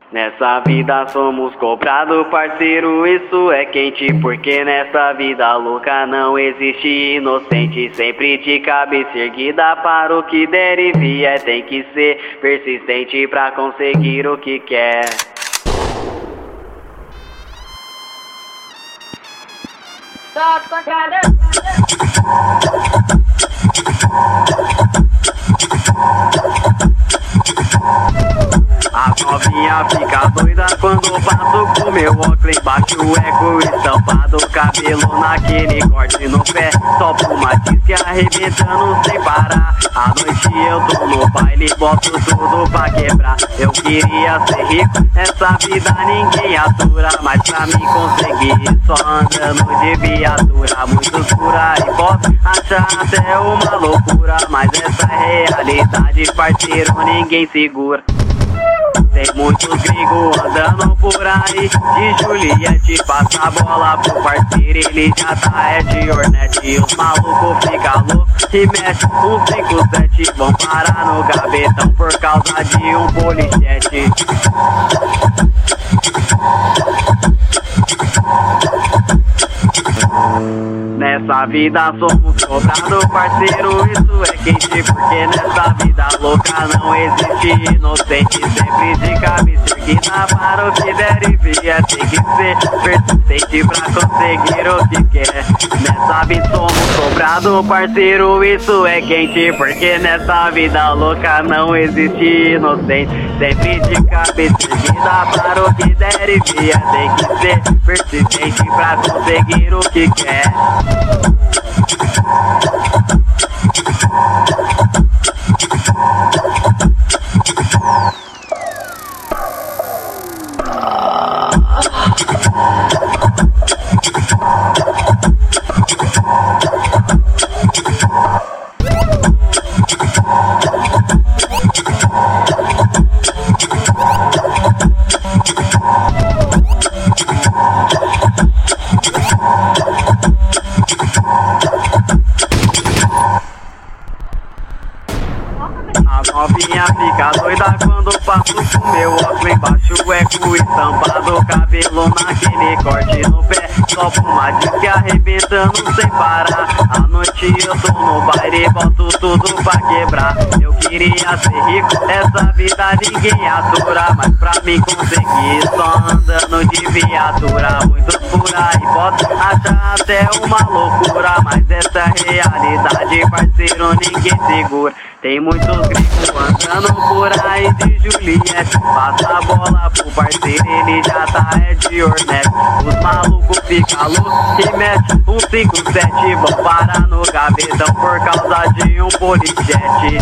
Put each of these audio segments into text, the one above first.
Nessa vida somos cobrados, parceiro, isso é quente. Porque nessa vida louca não existe inocente. Sempre de cabeça erguida para o que der e vier. Tem que ser persistente pra conseguir o que quer. A novinha fica doida quando passo com meu óculos embaixo, eco estampado, cabelo naquele corte no pé, topo uma disque arrebentando sem parar. À noite eu tô no baile, boto tudo pra quebrar. Eu queria ser rico, essa vida ninguém atura, mas pra mim conseguir só andando de viatura. Muitos por aí podem achar até uma loucura, mas essa é realidade, parceiro, ninguém segura. Tem muitos gringos andando por aí de Juliette, passa a bola pro parceiro, ele já tá de Hornet. Os malucos ficam loucos e mexe um 57, vão parar no gavetão por causa de um polichete. Nessa vida somos cobrados, parceiro, isso é quente. Porque nessa vida louca não existe inocente. Sempre de cabeça erguida para o que der e vier. Tem que ser persistente pra conseguir o que quer. Nessa vida somos cobrados, parceiro, isso é quente. Porque nessa vida louca não existe inocente. Sempre de cabeça erguida para o que der e vier. Tem que ser persistente pra conseguir o que quer. A novinha fica doida quando passo com meu óculos embaixo, eco estampado, cabelo naquele corte no pé, topo uma disque arrebentando sem parar. À noite eu tô no baile, boto tudo pra quebrar. Eu queria ser rico, essa vida ninguém atura, mas pra mim conseguir só andando de viatura. Muitos por aí podem achar até uma loucura, mas essa é realidade, parceiro, ninguém segura. Tem muitos gringos andando por aí de Juliette, passa a bola pro parceiro, ele já tá de Hornet. Os malucos ficam loucos e mexe um 57, vão parar no gavetão por causa de um polichete.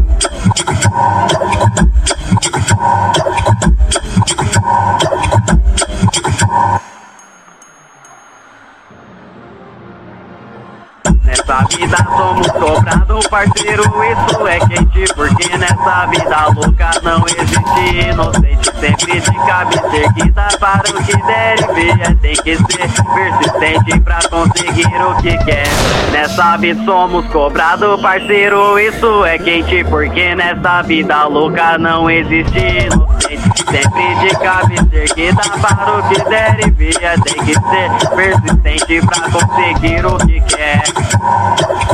Nessa vida somos cobrados, parceiro, isso é quente. Porque nessa vida louca não existe inocente. Sempre de cabeça erguida para o que der e vier. Tem que ser persistente pra conseguir o que quer. Nessa vida somos cobrados, parceiro, isso é quente. Porque nessa vida louca não existe inocente. Sempre de cabeça erguida para o que der e vier. Tem que ser persistente pra conseguir o que quer.